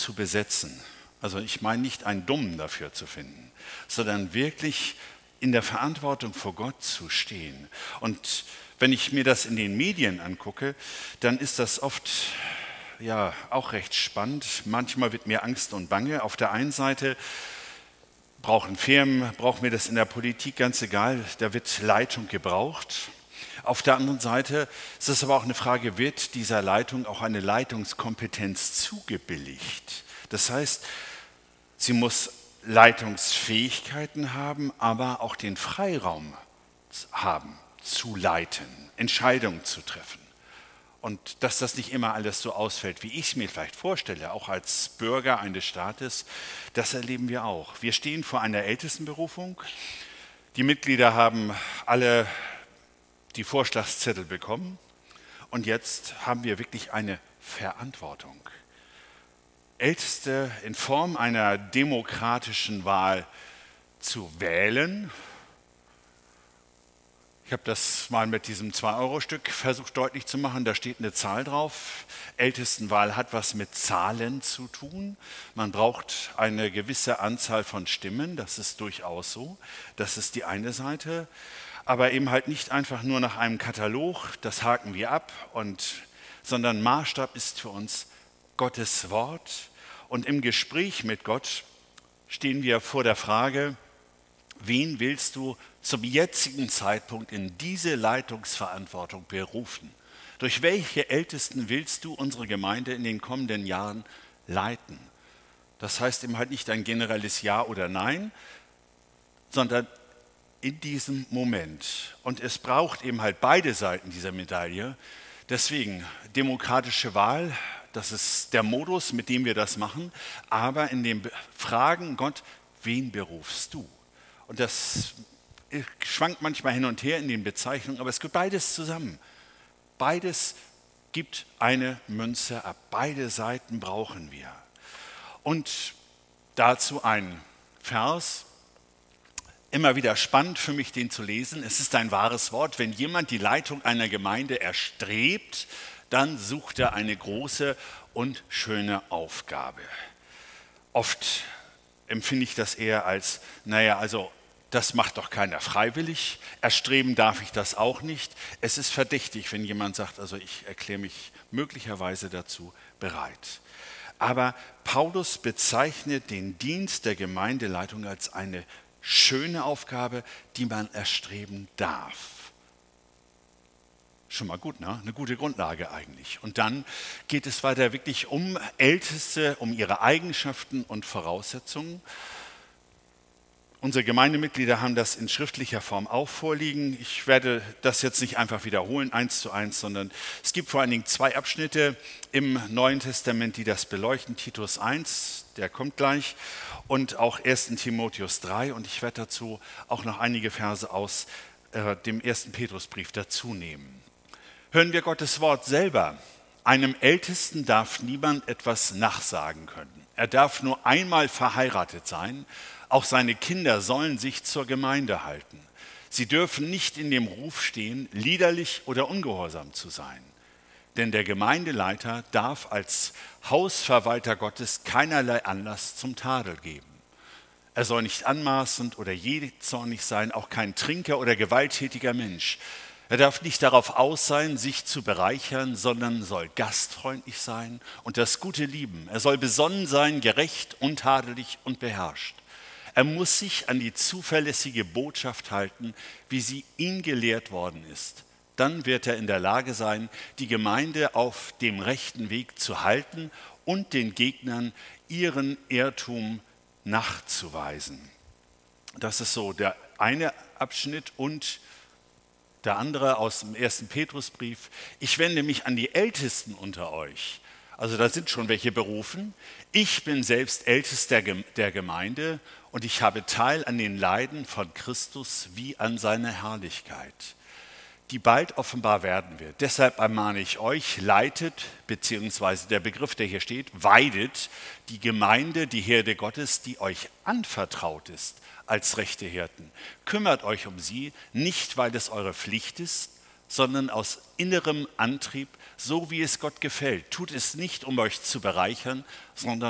zu besetzen. Also ich meine nicht einen Dummen dafür zu finden, sondern wirklich in der Verantwortung vor Gott zu stehen. Und wenn ich mir das in den Medien angucke, dann ist das oft ja auch recht spannend. Manchmal wird mir Angst und Bange. Auf der einen Seite brauchen Firmen, braucht mir das in der Politik ganz egal, da wird Leitung gebraucht. Auf der anderen Seite ist es aber auch eine Frage, wird dieser Leitung auch eine Leitungskompetenz zugebilligt? Das heißt, sie muss Leitungsfähigkeiten haben, aber auch den Freiraum haben, zu leiten, Entscheidungen zu treffen. Und dass das nicht immer alles so ausfällt, wie ich es mir vielleicht vorstelle, auch als Bürger eines Staates, das erleben wir auch. Wir stehen vor einer Ältestenberufung. Die Mitglieder haben alle die Vorschlagszettel bekommen und jetzt haben wir wirklich eine Verantwortung. Älteste in Form einer demokratischen Wahl zu wählen. Ich habe das mal mit diesem 2-Euro-Stück versucht deutlich zu machen, da steht eine Zahl drauf. Ältestenwahl hat was mit Zahlen zu tun. Man braucht eine gewisse Anzahl von Stimmen, das ist durchaus so. Das ist die eine Seite. Aber eben halt nicht einfach nur nach einem Katalog, das haken wir ab, sondern Maßstab ist für uns Gottes Wort. Und im Gespräch mit Gott stehen wir vor der Frage, wen willst du zum jetzigen Zeitpunkt in diese Leitungsverantwortung berufen? Durch welche Ältesten willst du unsere Gemeinde in den kommenden Jahren leiten? Das heißt eben halt nicht ein generelles Ja oder Nein, sondern in diesem Moment. Und es braucht eben halt beide Seiten dieser Medaille. Deswegen demokratische Wahl, das ist der Modus, mit dem wir das machen. Aber in den Fragen, Gott, wen berufst du? Und das schwankt manchmal hin und her in den Bezeichnungen, aber es gibt beides zusammen. Beides gibt eine Münze ab. Beide Seiten brauchen wir. Und dazu ein Vers, immer wieder spannend für mich, den zu lesen. Es ist ein wahres Wort. Wenn jemand die Leitung einer Gemeinde erstrebt, dann sucht er eine große und schöne Aufgabe. Oft empfinde ich das eher als, das macht doch keiner freiwillig. Erstreben darf ich das auch nicht. Es ist verdächtig, wenn jemand sagt, ich erkläre mich möglicherweise dazu bereit. Aber Paulus bezeichnet den Dienst der Gemeindeleitung als eine schöne Aufgabe, die man erstreben darf. Schon mal gut, ne? Eine gute Grundlage eigentlich. Und dann geht es weiter wirklich um Älteste, um ihre Eigenschaften und Voraussetzungen. Unsere Gemeindemitglieder haben das in schriftlicher Form auch vorliegen. Ich werde das jetzt nicht einfach wiederholen, 1:1, sondern es gibt vor allen Dingen 2 Abschnitte im Neuen Testament, die das beleuchten. Titus 1, der kommt gleich, und auch 1. Timotheus 3. Und ich werde dazu auch noch einige Verse aus dem 1. Petrusbrief dazu nehmen. Hören wir Gottes Wort selber. Einem Ältesten darf niemand etwas nachsagen können. Er darf nur einmal verheiratet sein. Auch seine Kinder sollen sich zur Gemeinde halten. Sie dürfen nicht in dem Ruf stehen, liederlich oder ungehorsam zu sein. Denn der Gemeindeleiter darf als Hausverwalter Gottes keinerlei Anlass zum Tadel geben. Er soll nicht anmaßend oder jähzornig sein, auch kein Trinker oder gewalttätiger Mensch. Er darf nicht darauf aus sein, sich zu bereichern, sondern soll gastfreundlich sein und das Gute lieben. Er soll besonnen sein, gerecht, untadelig und beherrscht. Er muss sich an die zuverlässige Botschaft halten, wie sie ihm gelehrt worden ist. Dann wird er in der Lage sein, die Gemeinde auf dem rechten Weg zu halten und den Gegnern ihren Irrtum nachzuweisen. Das ist so der eine Abschnitt und der andere aus dem 1. Petrusbrief. Ich wende mich an die Ältesten unter euch. Also da sind schon welche berufen. Ich bin selbst Ältester der Gemeinde und ich habe Teil an den Leiden von Christus wie an seiner Herrlichkeit, die bald offenbar werden wird. Deshalb ermahne ich euch, leitet, beziehungsweise der Begriff, der hier steht, weidet die Gemeinde, die Herde Gottes, die euch anvertraut ist als rechte Hirten. Kümmert euch um sie, nicht weil es eure Pflicht ist, sondern aus innerem Antrieb, so wie es Gott gefällt. Tut es nicht, um euch zu bereichern, sondern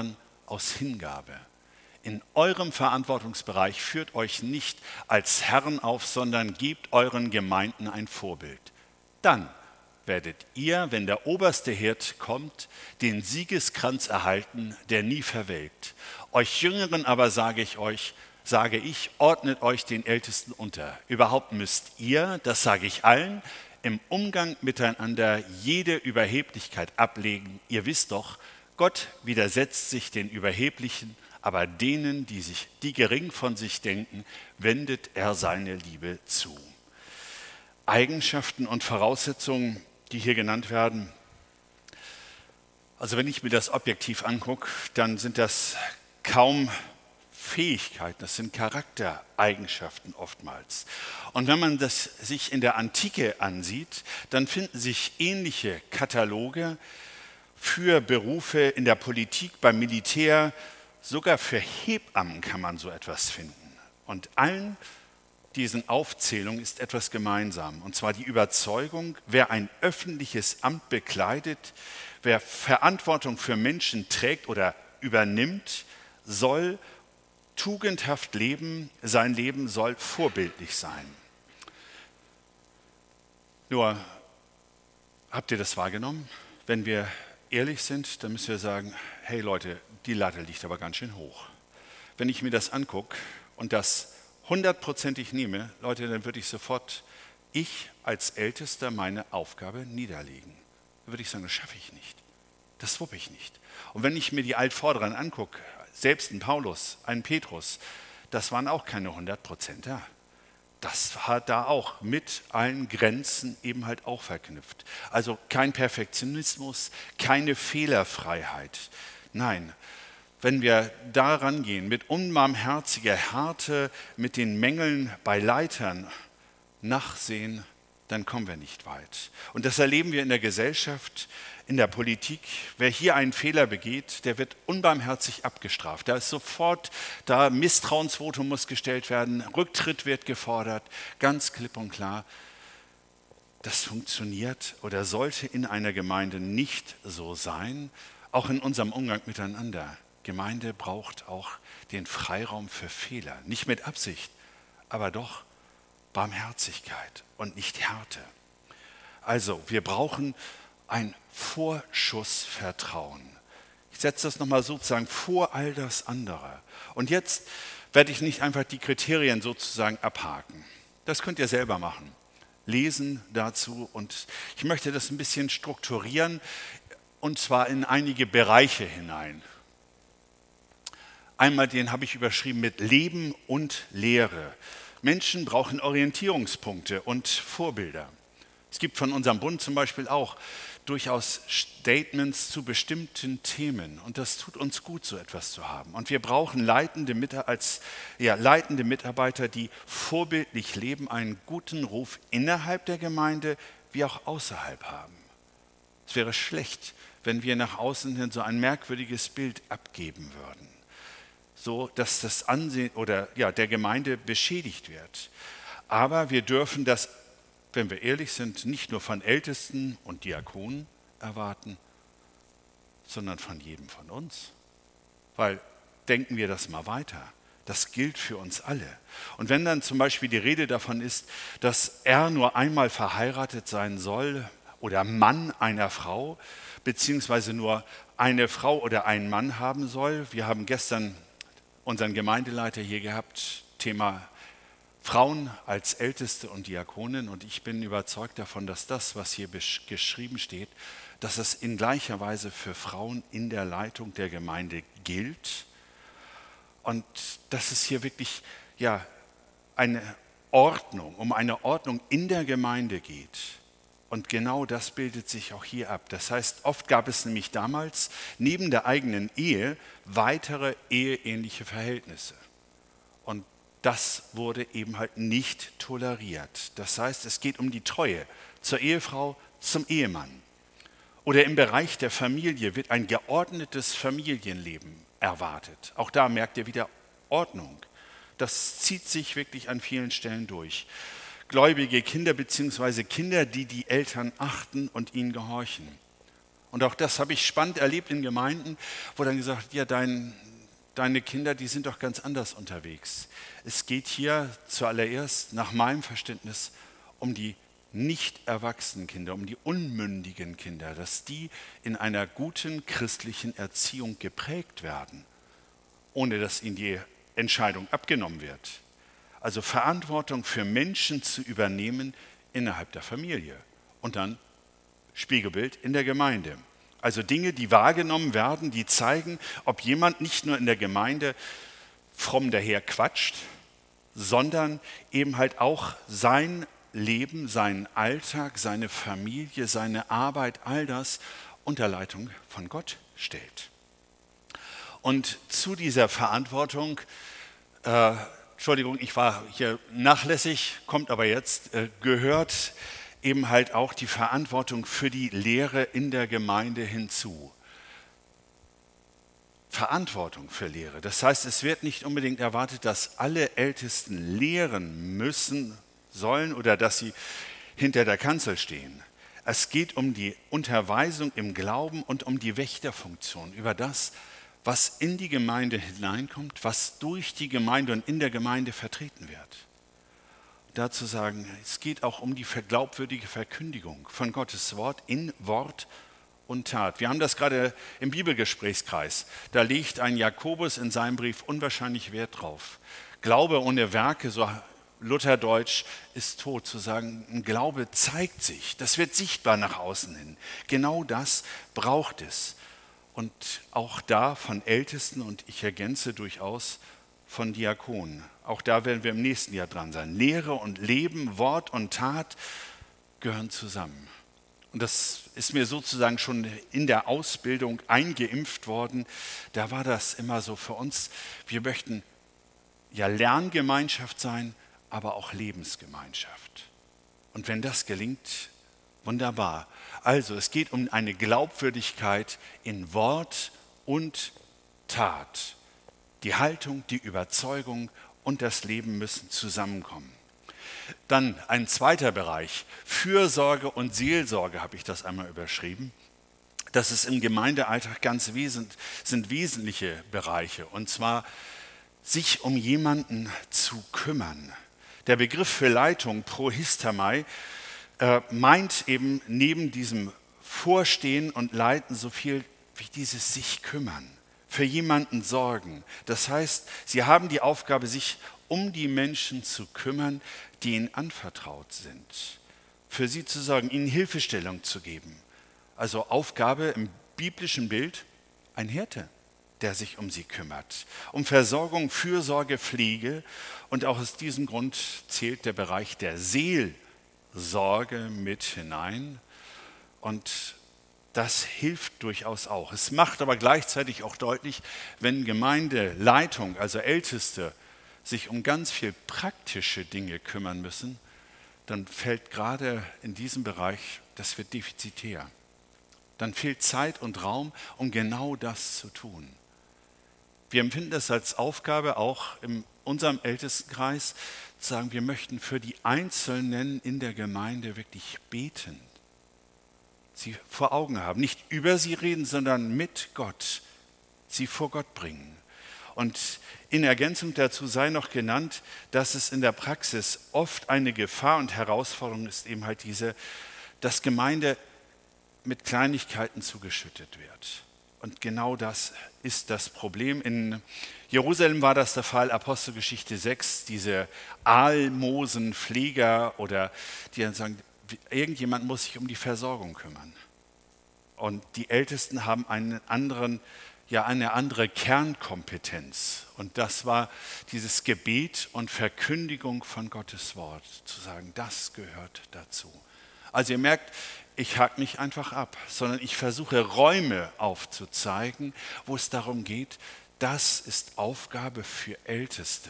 aus Hingabe. In eurem Verantwortungsbereich führt euch nicht als Herren auf, sondern gebt euren Gemeinden ein Vorbild. Dann werdet ihr, wenn der oberste Hirt kommt, den Siegeskranz erhalten, der nie verwelkt. Euch Jüngeren aber sage ich, ordnet euch den Ältesten unter. Überhaupt müsst ihr, das sage ich allen, im Umgang miteinander jede Überheblichkeit ablegen. Ihr wisst doch, Gott widersetzt sich den Überheblichen, aber denen, die gering von sich denken, wendet er seine Liebe zu. Eigenschaften und Voraussetzungen, die hier genannt werden. Also wenn ich mir das objektiv angucke, dann sind das kaum Fähigkeiten, das sind Charaktereigenschaften oftmals. Und wenn man das sich in der Antike ansieht, dann finden sich ähnliche Kataloge für Berufe in der Politik, beim Militär, sogar für Hebammen kann man so etwas finden. Und allen diesen Aufzählungen ist etwas gemeinsam, und zwar die Überzeugung, wer ein öffentliches Amt bekleidet, wer Verantwortung für Menschen trägt oder übernimmt, soll tugendhaft leben, sein Leben soll vorbildlich sein. Nur, habt ihr das wahrgenommen? Wenn wir ehrlich sind, dann müssen wir sagen, hey Leute, die Latte liegt aber ganz schön hoch. Wenn ich mir das angucke und das 100%ig nehme, Leute, dann würde ich sofort, ich als Ältester, meine Aufgabe niederlegen. Dann würde ich sagen, das schaffe ich nicht. Das wuppe ich nicht. Und wenn ich mir die Altvorderen angucke, selbst ein Paulus, ein Petrus, das waren auch keine 100%er. Das war da auch mit allen Grenzen eben halt auch verknüpft. Also kein Perfektionismus, keine Fehlerfreiheit. Nein, wenn wir da rangehen mit unbarmherziger Härte, mit den Mängeln bei Leitern nachsehen, dann kommen wir nicht weit. Und das erleben wir in der Gesellschaft, in der Politik. Wer hier einen Fehler begeht, der wird unbarmherzig abgestraft. Da ist sofort, da Misstrauensvotum muss gestellt werden, Rücktritt wird gefordert, ganz klipp und klar. Das funktioniert oder sollte in einer Gemeinde nicht so sein, auch in unserem Umgang miteinander. Gemeinde braucht auch den Freiraum für Fehler, nicht mit Absicht, aber doch Barmherzigkeit und nicht Härte. Also, wir brauchen ein Vorschussvertrauen. Ich setze das nochmal sozusagen vor all das andere. Und jetzt werde ich nicht einfach die Kriterien sozusagen abhaken. Das könnt ihr selber machen. Lesen dazu, und ich möchte das ein bisschen strukturieren, und zwar in einige Bereiche hinein. Einmal den habe ich überschrieben mit Leben und Lehre. Menschen brauchen Orientierungspunkte und Vorbilder. Es gibt von unserem Bund zum Beispiel auch durchaus Statements zu bestimmten Themen. Und das tut uns gut, so etwas zu haben. Und wir brauchen leitende Mitarbeiter, die vorbildlich leben, einen guten Ruf innerhalb der Gemeinde wie auch außerhalb haben. Es wäre schlecht, wenn wir nach außen hin so ein merkwürdiges Bild abgeben würden, so dass das Ansehen der Gemeinde beschädigt wird. Aber wir dürfen das, wenn wir ehrlich sind, nicht nur von Ältesten und Diakonen erwarten, sondern von jedem von uns. Weil, denken wir das mal weiter, das gilt für uns alle. Und wenn dann zum Beispiel die Rede davon ist, dass er nur einmal verheiratet sein soll oder Mann einer Frau, beziehungsweise nur eine Frau oder einen Mann haben soll. Wir haben gestern unseren Gemeindeleiter hier gehabt, Thema Frauen als Älteste und Diakonin, und ich bin überzeugt davon, dass das, was hier geschrieben steht, dass es in gleicher Weise für Frauen in der Leitung der Gemeinde gilt und dass es hier wirklich um eine Ordnung in der Gemeinde geht. Und genau das bildet sich auch hier ab. Das heißt, oft gab es nämlich damals neben der eigenen Ehe weitere eheähnliche Verhältnisse. Und das wurde eben halt nicht toleriert. Das heißt, es geht um die Treue zur Ehefrau, zum Ehemann. Oder im Bereich der Familie wird ein geordnetes Familienleben erwartet. Auch da merkt ihr wieder Ordnung. Das zieht sich wirklich an vielen Stellen durch. Gläubige Kinder bzw. Kinder, die die Eltern achten und ihnen gehorchen. Und auch das habe ich spannend erlebt in Gemeinden, wo dann gesagt wird, ja, deine Kinder, die sind doch ganz anders unterwegs. Es geht hier zuallererst nach meinem Verständnis um die nicht erwachsenen Kinder, um die unmündigen Kinder, dass die in einer guten christlichen Erziehung geprägt werden, ohne dass ihnen die Entscheidung abgenommen wird. Also Verantwortung für Menschen zu übernehmen innerhalb der Familie und dann Spiegelbild in der Gemeinde. Also Dinge, die wahrgenommen werden, die zeigen, ob jemand nicht nur in der Gemeinde fromm daher quatscht, sondern eben halt auch sein Leben, seinen Alltag, seine Familie, seine Arbeit, all das unter Leitung von Gott stellt. Und zu dieser Verantwortung, Entschuldigung, ich war hier nachlässig, kommt aber jetzt, gehört eben halt auch die Verantwortung für die Lehre in der Gemeinde hinzu. Verantwortung für Lehre. Das heißt, es wird nicht unbedingt erwartet, dass alle Ältesten lehren müssen, sollen oder dass sie hinter der Kanzel stehen. Es geht um die Unterweisung im Glauben und um die Wächterfunktion über das, was in die Gemeinde hineinkommt, was durch die Gemeinde und in der Gemeinde vertreten wird. Dazu sagen, es geht auch um die glaubwürdige Verkündigung von Gottes Wort in Wort und Tat. Wir haben das gerade im Bibelgesprächskreis. Da legt ein Jakobus in seinem Brief unwahrscheinlich Wert drauf. Glaube ohne Werke, so Lutherdeutsch, ist tot. Zu sagen, ein Glaube zeigt sich, das wird sichtbar nach außen hin. Genau das braucht es. Und auch da von Ältesten und ich ergänze durchaus von Diakonen. Auch da werden wir im nächsten Jahr dran sein. Lehre und Leben, Wort und Tat gehören zusammen. Und das ist mir sozusagen schon in der Ausbildung eingeimpft worden. Da war das immer so für uns. Wir möchten ja Lerngemeinschaft sein, aber auch Lebensgemeinschaft. Und wenn das gelingt, wunderbar. Also es geht um eine Glaubwürdigkeit in Wort und Tat. Die Haltung, die Überzeugung und das Leben müssen zusammenkommen. Dann ein zweiter Bereich, Fürsorge und Seelsorge habe ich das einmal überschrieben. Das ist im Gemeindealltag sind wesentliche Bereiche, und zwar sich um jemanden zu kümmern. Der Begriff für Leitung, Prohistamai, meint eben neben diesem Vorstehen und Leiten so viel wie dieses sich kümmern, für jemanden sorgen. Das heißt, sie haben die Aufgabe, sich um die Menschen zu kümmern, die ihnen anvertraut sind. Für sie zu sorgen, ihnen Hilfestellung zu geben. Also Aufgabe im biblischen Bild, ein Hirte, der sich um sie kümmert. Um Versorgung, Fürsorge, Pflege. Und auch aus diesem Grund zählt der Bereich der Seelsorge mit hinein. Und das hilft durchaus auch. Es macht aber gleichzeitig auch deutlich, wenn Gemeindeleitung, also Älteste, sich um ganz viel praktische Dinge kümmern müssen, dann fällt gerade in diesem Bereich, das wird defizitär. Dann fehlt Zeit und Raum, um genau das zu tun. Wir empfinden das als Aufgabe, auch in unserem Ältestenkreis, zu sagen, wir möchten für die Einzelnen in der Gemeinde wirklich beten. Sie vor Augen haben, nicht über sie reden, sondern mit Gott, sie vor Gott bringen. Und in Ergänzung dazu sei noch genannt, dass es in der Praxis oft eine Gefahr und Herausforderung ist, eben halt diese, dass Gemeinde mit Kleinigkeiten zugeschüttet wird. Und genau das ist das Problem. In Jerusalem war das der Fall, Apostelgeschichte 6, diese Almosenpfleger oder die dann sagen, irgendjemand muss sich um die Versorgung kümmern. Und die Ältesten haben eine andere Kernkompetenz. Und das war dieses Gebet und Verkündigung von Gottes Wort. Zu sagen, das gehört dazu. Also ihr merkt, ich hake nicht einfach ab, sondern ich versuche Räume aufzuzeigen, wo es darum geht, das ist Aufgabe für Älteste.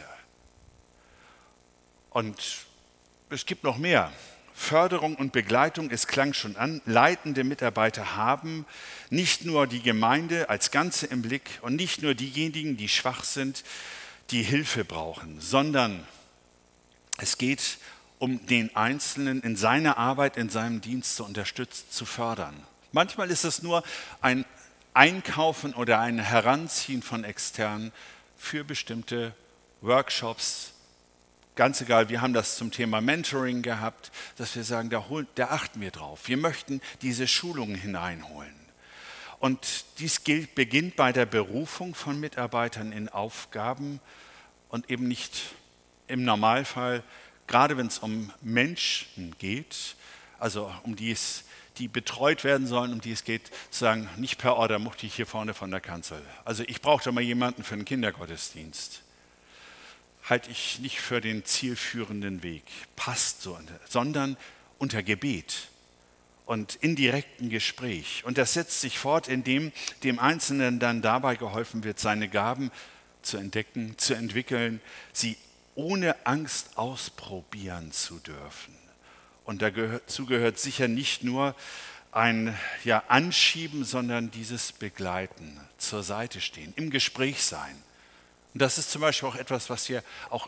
Und es gibt noch mehr. Förderung und Begleitung, es klang schon an, leitende Mitarbeiter haben nicht nur die Gemeinde als Ganze im Blick und nicht nur diejenigen, die schwach sind, die Hilfe brauchen, sondern es geht um den Einzelnen in seiner Arbeit, in seinem Dienst zu unterstützen, zu fördern. Manchmal ist es nur ein Einkaufen oder ein Heranziehen von Externen für bestimmte Workshops. Ganz egal, wir haben das zum Thema Mentoring gehabt, dass wir sagen, da achten wir drauf. Wir möchten diese Schulungen hineinholen. Und dies beginnt bei der Berufung von Mitarbeitern in Aufgaben und eben nicht im Normalfall, gerade wenn es um Menschen geht, also um die betreut werden sollen, um die es geht, zu sagen, nicht per Order muchte ich hier vorne von der Kanzel. Also ich brauche da mal jemanden für einen Kindergottesdienst. Halte ich nicht für den zielführenden Weg, passt so, sondern unter Gebet und in direktem Gespräch. Und das setzt sich fort, indem dem Einzelnen dann dabei geholfen wird, seine Gaben zu entdecken, zu entwickeln, sie ohne Angst ausprobieren zu dürfen. Und dazu gehört sicher nicht nur ein Anschieben, sondern dieses Begleiten, zur Seite stehen, im Gespräch sein. Und das ist zum Beispiel auch etwas, was wir auch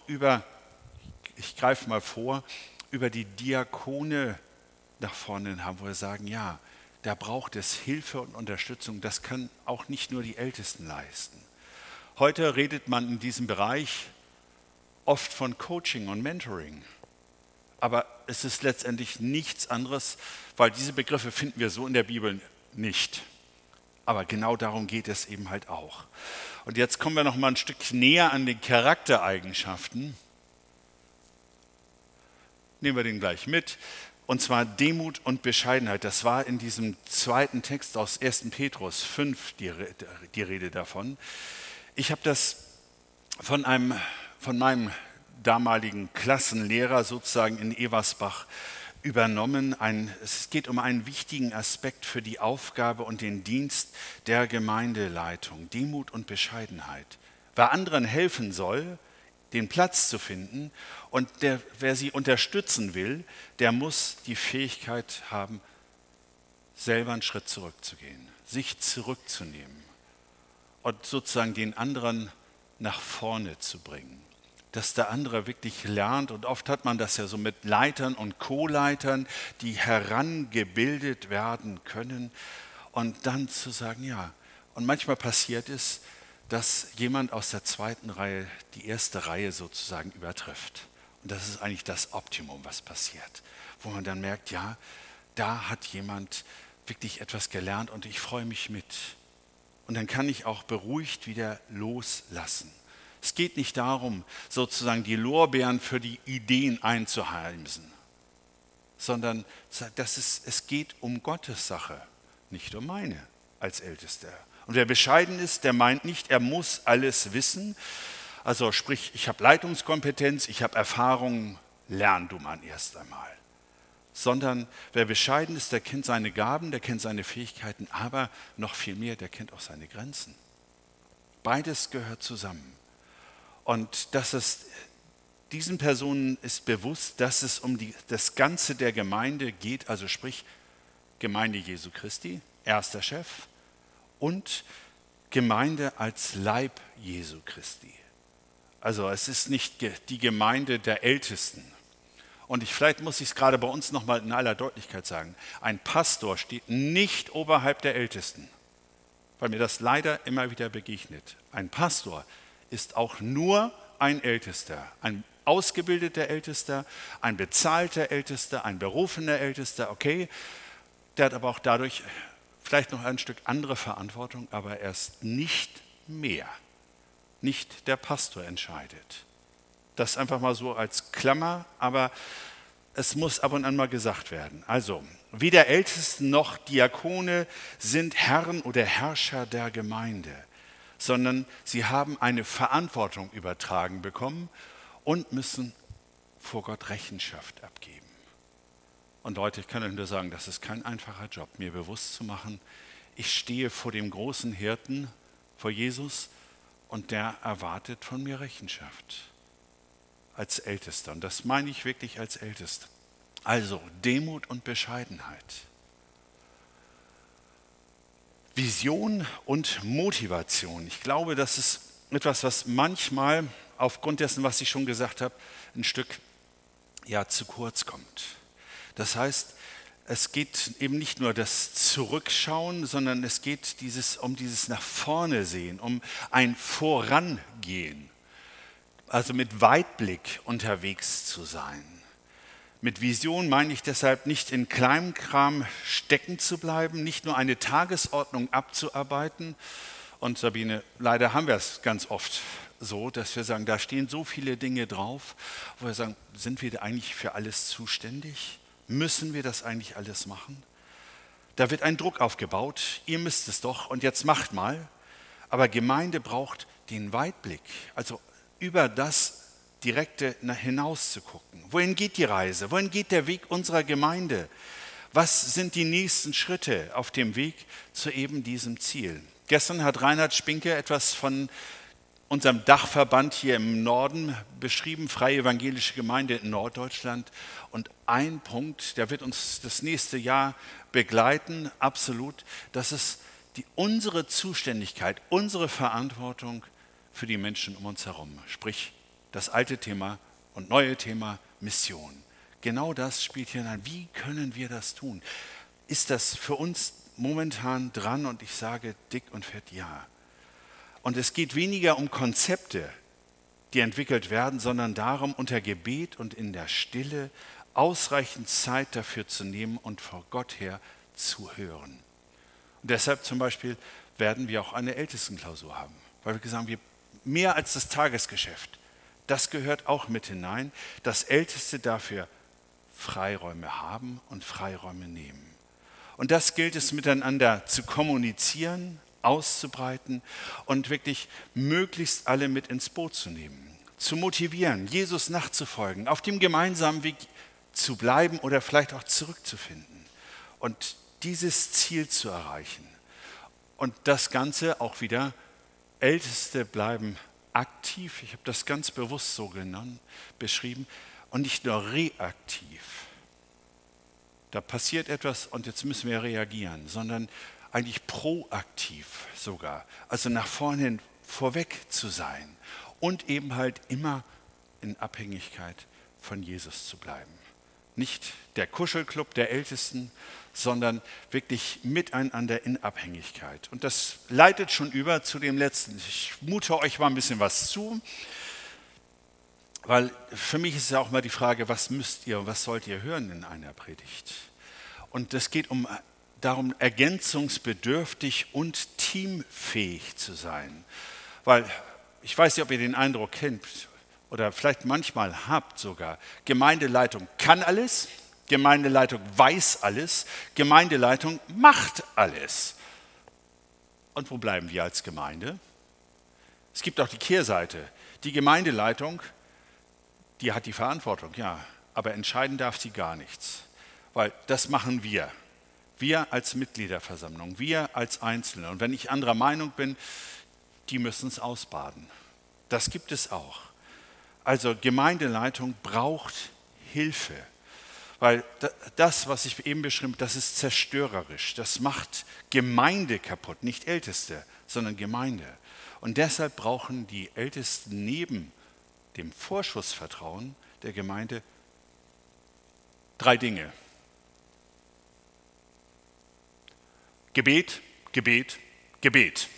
ich greife mal vor, über die Diakone nach vorne haben, wo wir sagen, ja, da braucht es Hilfe und Unterstützung. Das kann auch nicht nur die Ältesten leisten. Heute redet man in diesem Bereich oft von Coaching und Mentoring. Aber es ist letztendlich nichts anderes, weil diese Begriffe finden wir so in der Bibel nicht. Aber genau darum geht es eben halt auch. Und jetzt kommen wir noch mal ein Stück näher an den Charaktereigenschaften. Nehmen wir den gleich mit. Und zwar Demut und Bescheidenheit. Das war in diesem zweiten Text aus 1. Petrus 5 die Rede davon. Ich habe das von meinem damaligen Klassenlehrer sozusagen in Eversbach übernommen. Es geht um einen wichtigen Aspekt für die Aufgabe und den Dienst der Gemeindeleitung. Demut und Bescheidenheit. Wer anderen helfen soll, den Platz zu finden und wer sie unterstützen will, der muss die Fähigkeit haben, selber einen Schritt zurückzugehen, sich zurückzunehmen und sozusagen den anderen nach vorne zu bringen. Dass der andere wirklich lernt, und oft hat man das ja so mit Leitern und Co-Leitern, die herangebildet werden können, und dann zu sagen, ja, und manchmal passiert es, dass jemand aus der zweiten Reihe die erste Reihe sozusagen übertrifft. Und das ist eigentlich das Optimum, was passiert, wo man dann merkt, ja, da hat jemand wirklich etwas gelernt und ich freue mich mit. Und dann kann ich auch beruhigt wieder loslassen. Es geht nicht darum, sozusagen die Lorbeeren für die Ideen einzuheimsen, sondern es geht um Gottes Sache, nicht um meine als Ältester. Und wer bescheiden ist, der meint nicht, er muss alles wissen. Also sprich, ich habe Leitungskompetenz, ich habe Erfahrung, lern du mal erst einmal. Sondern wer bescheiden ist, der kennt seine Gaben, der kennt seine Fähigkeiten, aber noch viel mehr, der kennt auch seine Grenzen. Beides gehört zusammen. Und diesen Personen ist bewusst, dass es um das Ganze der Gemeinde geht, also sprich Gemeinde Jesu Christi, erster Chef, und Gemeinde als Leib Jesu Christi. Also es ist nicht die Gemeinde der Ältesten. Und vielleicht muss ich es gerade bei uns nochmal in aller Deutlichkeit sagen. Ein Pastor steht nicht oberhalb der Ältesten, weil mir das leider immer wieder begegnet. Ein Pastor ist auch nur ein Ältester, ein ausgebildeter Ältester, ein bezahlter Ältester, ein berufener Ältester, okay. Der hat aber auch dadurch vielleicht noch ein Stück andere Verantwortung, aber er ist nicht mehr. Nicht der Pastor entscheidet. Das einfach mal so als Klammer, aber es muss ab und an mal gesagt werden. Also, weder Ältesten noch Diakone sind Herren oder Herrscher der Gemeinde, sondern sie haben eine Verantwortung übertragen bekommen und müssen vor Gott Rechenschaft abgeben. Und Leute, ich kann euch nur sagen, das ist kein einfacher Job, mir bewusst zu machen, ich stehe vor dem großen Hirten, vor Jesus, und der erwartet von mir Rechenschaft als Ältester. Und das meine ich wirklich als Ältester. Also Demut und Bescheidenheit. Vision und Motivation. Ich glaube, das ist etwas, was manchmal aufgrund dessen, was ich schon gesagt habe, ein Stück zu kurz kommt. Das heißt, Es geht eben nicht nur das Zurückschauen, sondern es geht um dieses nach vorne sehen, um ein Vorangehen. Also mit Weitblick unterwegs zu sein. Mit Vision meine ich deshalb nicht in Kleinkram stecken zu bleiben, nicht nur eine Tagesordnung abzuarbeiten. Und Sabine, leider haben wir es ganz oft so, dass wir sagen, da stehen so viele Dinge drauf, wo wir sagen, sind wir eigentlich für alles zuständig? Müssen wir das eigentlich alles machen? Da wird ein Druck aufgebaut, ihr müsst es doch und jetzt macht mal. Aber Gemeinde braucht den Weitblick, also über das Direkte hinaus zu gucken. Wohin geht die Reise? Wohin geht der Weg unserer Gemeinde? Was sind die nächsten Schritte auf dem Weg zu eben diesem Ziel? Gestern hat Reinhard Spinke etwas von unserem Dachverband hier im Norden beschrieben, Freie Evangelische Gemeinde in Norddeutschland. Und ein Punkt, der wird uns das nächste Jahr begleiten, absolut, das ist unsere Zuständigkeit, unsere Verantwortung für die Menschen um uns herum. Sprich, das alte Thema und neue Thema Mission. Genau das spielt hier hinein. Wie können wir das tun? Ist das für uns momentan dran? Und ich sage dick und fett ja. Und es geht weniger um Konzepte, die entwickelt werden, sondern darum, unter Gebet und in der Stille ausreichend Zeit dafür zu nehmen und vor Gott her zu hören. Und deshalb zum Beispiel werden wir auch eine Ältestenklausur haben, weil wir gesagt haben, mehr als das Tagesgeschäft, das gehört auch mit hinein, dass Älteste dafür Freiräume haben und Freiräume nehmen. Und das gilt es miteinander zu kommunizieren, auszubreiten und wirklich möglichst alle mit ins Boot zu nehmen, zu motivieren, Jesus nachzufolgen, auf dem gemeinsamen Weg zu bleiben oder vielleicht auch zurückzufinden und dieses Ziel zu erreichen. Und das Ganze auch wieder, Älteste bleiben aktiv, ich habe das ganz bewusst so genannt, beschrieben, und nicht nur reaktiv. Da passiert etwas und jetzt müssen wir reagieren, sondern eigentlich proaktiv sogar, also nach vorne hin vorweg zu sein und eben halt immer in Abhängigkeit von Jesus zu bleiben. Nicht der Kuschelclub der Ältesten, sondern wirklich miteinander in Abhängigkeit. Und das leitet schon über zu dem letzten. Ich mute euch mal ein bisschen was zu, weil für mich ist ja auch mal die Frage, was müsst ihr, was sollt ihr hören in einer Predigt? Und es geht darum, ergänzungsbedürftig und teamfähig zu sein. Weil ich weiß nicht, ob ihr den Eindruck kennt oder vielleicht manchmal habt sogar, Gemeindeleitung kann alles, Gemeindeleitung weiß alles, Gemeindeleitung macht alles. Und wo bleiben wir als Gemeinde? Es gibt auch die Kehrseite. Die Gemeindeleitung, die hat die Verantwortung, ja, aber entscheiden darf sie gar nichts. Weil das machen wir. Wir als Mitgliederversammlung, wir als Einzelne. Und wenn ich anderer Meinung bin, die müssen es ausbaden. Das gibt es auch. Also Gemeindeleitung braucht Hilfe. Weil das, was ich eben beschrieben habe, das ist zerstörerisch. Das macht Gemeinde kaputt. Nicht Älteste, sondern Gemeinde. Und deshalb brauchen die Ältesten neben dem Vorschussvertrauen der Gemeinde 3 Dinge. Gebet, Gebet, Gebet.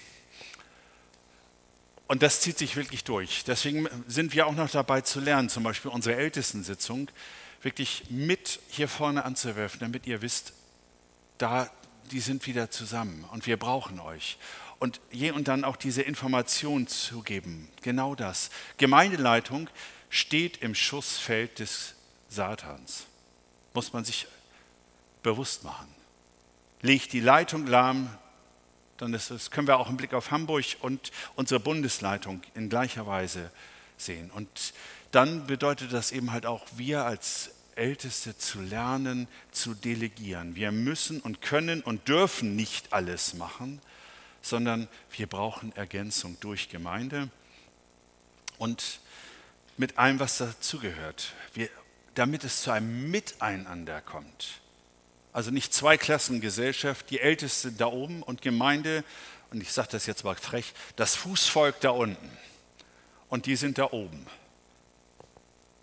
Und das zieht sich wirklich durch. Deswegen sind wir auch noch dabei zu lernen, zum Beispiel unsere Ältestensitzung wirklich mit hier vorne anzuwerfen, damit ihr wisst, die sind wieder zusammen und wir brauchen euch. Und je und dann auch diese Information zu geben, genau das. Gemeindeleitung steht im Schussfeld des Satans, muss man sich bewusst machen. Legt die Leitung lahm, dann können wir auch im Blick auf Hamburg und unsere Bundesleitung in gleicher Weise sehen. Und dann bedeutet das eben halt auch, wir als Älteste zu lernen, zu delegieren. Wir müssen und können und dürfen nicht alles machen, sondern wir brauchen Ergänzung durch Gemeinde und mit allem, was dazugehört, damit es zu einem Miteinander kommt. Also nicht Zweiklassengesellschaft, die Ältesten da oben und Gemeinde, und ich sage das jetzt mal frech, das Fußvolk da unten und die sind da oben.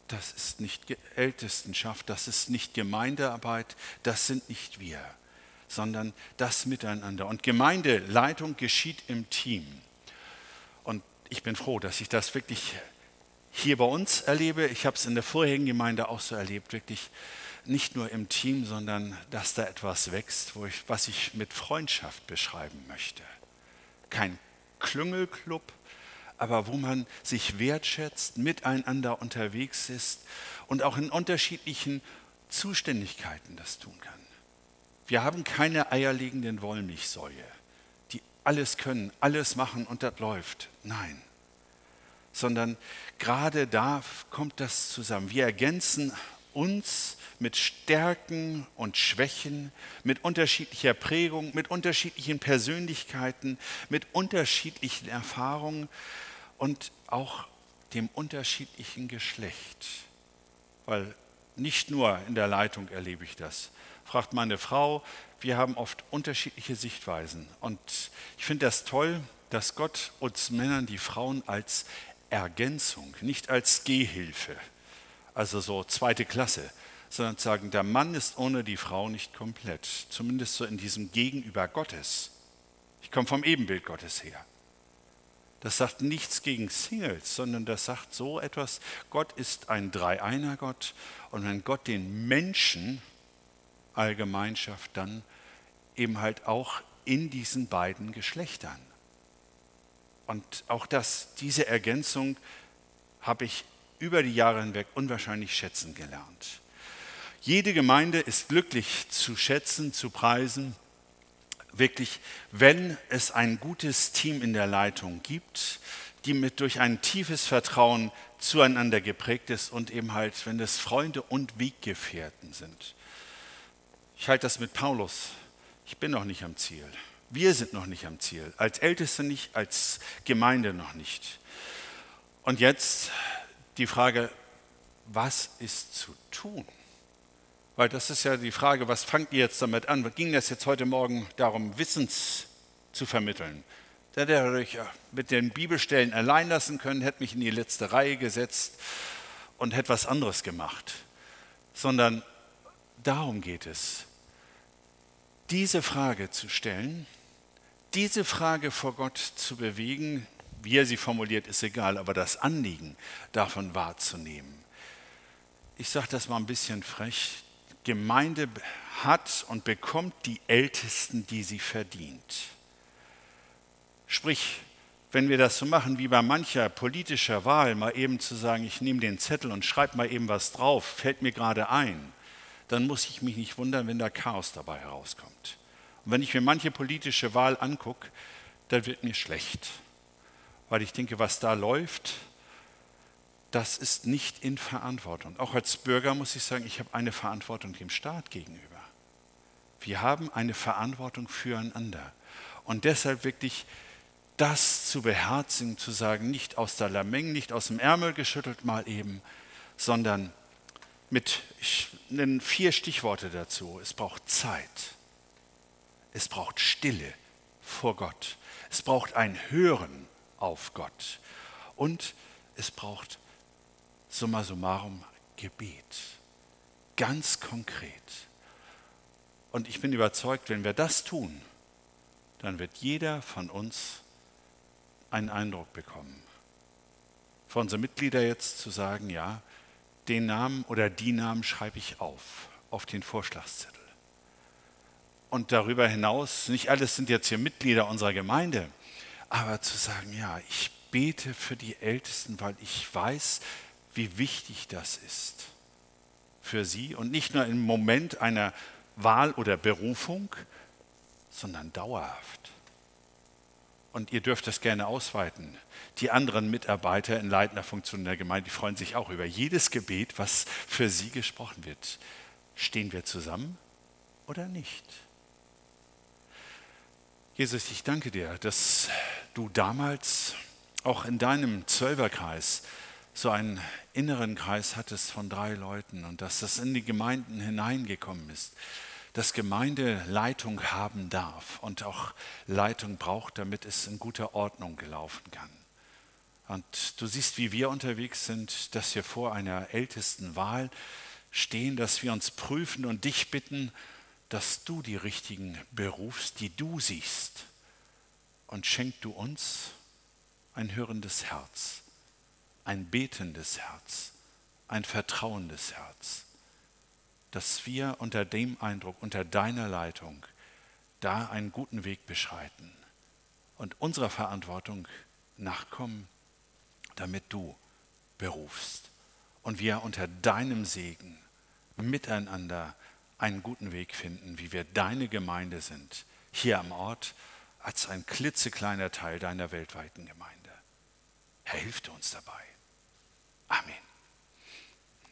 das ist nicht Ältestenschaft, das ist nicht Gemeindearbeit, das sind nicht wir, sondern das Miteinander. Und Gemeindeleitung geschieht im Team. Und ich bin froh, dass ich das wirklich hier bei uns erlebe. Ich habe es in der vorherigen Gemeinde auch so erlebt, wirklich nicht nur im Team, sondern dass da etwas wächst, was ich mit Freundschaft beschreiben möchte. Kein Klüngelclub, aber wo man sich wertschätzt, miteinander unterwegs ist und auch in unterschiedlichen Zuständigkeiten das tun kann. Wir haben keine eierlegenden Wollmilchsäue, die alles können, alles machen und das läuft. Nein, sondern gerade da kommt das zusammen. Wir ergänzen uns mit Stärken und Schwächen, mit unterschiedlicher Prägung, mit unterschiedlichen Persönlichkeiten, mit unterschiedlichen Erfahrungen und auch dem unterschiedlichen Geschlecht. Weil nicht nur in der Leitung erlebe ich das. Fragt meine Frau, wir haben oft unterschiedliche Sichtweisen. Und ich finde das toll, dass Gott uns Männern die Frauen als Ergänzung, nicht als Gehhilfe, also so zweite Klasse, sondern sagen, der Mann ist ohne die Frau nicht komplett. Zumindest so in diesem Gegenüber Gottes. Ich komme vom Ebenbild Gottes her. Das sagt nichts gegen Singles, sondern das sagt so etwas, Gott ist ein Dreieiner Gott und wenn Gott den Menschen allgemein schafft, dann eben halt auch in diesen beiden Geschlechtern. Und auch diese Ergänzung habe ich über die Jahre hinweg unwahrscheinlich schätzen gelernt. Jede Gemeinde ist glücklich zu schätzen, zu preisen, wirklich, wenn es ein gutes Team in der Leitung gibt, die durch ein tiefes Vertrauen zueinander geprägt ist und eben halt, wenn es Freunde und Weggefährten sind. Ich halte das mit Paulus. Ich bin noch nicht am Ziel. Wir sind noch nicht am Ziel. Als Älteste nicht, als Gemeinde noch nicht. Und jetzt die Frage, was ist zu tun? Weil das ist ja die Frage, was fangt ihr jetzt damit an? Ging das jetzt heute Morgen darum, Wissens zu vermitteln? Da hätte ich mit den Bibelstellen allein lassen können, hätte mich in die letzte Reihe gesetzt und hätte was anderes gemacht. Sondern darum geht es, diese Frage zu stellen, diese Frage vor Gott zu bewegen, wie er sie formuliert, ist egal, aber das Anliegen davon wahrzunehmen. Ich sage das mal ein bisschen frech, Gemeinde hat und bekommt die Ältesten, die sie verdient. Sprich, wenn wir das so machen wie bei mancher politischer Wahl, mal eben zu sagen, ich nehme den Zettel und schreibe mal eben was drauf, fällt mir gerade ein, dann muss ich mich nicht wundern, wenn da Chaos dabei herauskommt. Und wenn ich mir manche politische Wahl angucke, dann wird mir schlecht. Weil ich denke, was da läuft, das ist nicht in Verantwortung. Auch als Bürger muss ich sagen, ich habe eine Verantwortung dem Staat gegenüber. Wir haben eine Verantwortung füreinander. Und deshalb wirklich das zu beherzigen, zu sagen, nicht aus der Lameng, nicht aus dem Ärmel geschüttelt mal eben, sondern ich nenne 4 Stichworte dazu. Es braucht Zeit. Es braucht Stille vor Gott. Es braucht ein Hören auf Gott. Und es braucht summa summarum Gebet. Ganz konkret. Und ich bin überzeugt, wenn wir das tun, dann wird jeder von uns einen Eindruck bekommen. Für unsere Mitglieder jetzt zu sagen, ja, den Namen oder die Namen schreibe ich auf den Vorschlagszettel. Und darüber hinaus, nicht alles sind jetzt hier Mitglieder unserer Gemeinde, aber zu sagen, ja, ich bete für die Ältesten, weil ich weiß, wie wichtig das ist für sie. Und nicht nur im Moment einer Wahl oder Berufung, sondern dauerhaft. Und ihr dürft das gerne ausweiten. Die anderen Mitarbeiter in leitender Funktion der Gemeinde, die freuen sich auch über jedes Gebet, was für sie gesprochen wird. Stehen wir zusammen oder nicht? Jesus, ich danke dir, dass du damals auch in deinem Zwölferkreis so einen inneren Kreis hattest von 3 Leuten und dass das in die Gemeinden hineingekommen ist, dass Gemeinde Leitung haben darf und auch Leitung braucht, damit es in guter Ordnung gelaufen kann. Und du siehst, wie wir unterwegs sind, dass wir vor einer Ältestenwahl stehen, dass wir uns prüfen und dich bitten, dass du die Richtigen berufst, die du siehst. Und schenk du uns ein hörendes Herz, ein betendes Herz, ein vertrauendes Herz, dass wir unter dem Eindruck, unter deiner Leitung, da einen guten Weg beschreiten und unserer Verantwortung nachkommen, damit du berufst und wir unter deinem Segen miteinander einen guten Weg finden, wie wir deine Gemeinde sind, hier am Ort, als ein klitzekleiner Teil deiner weltweiten Gemeinde. Herr, hilf uns dabei. Amen.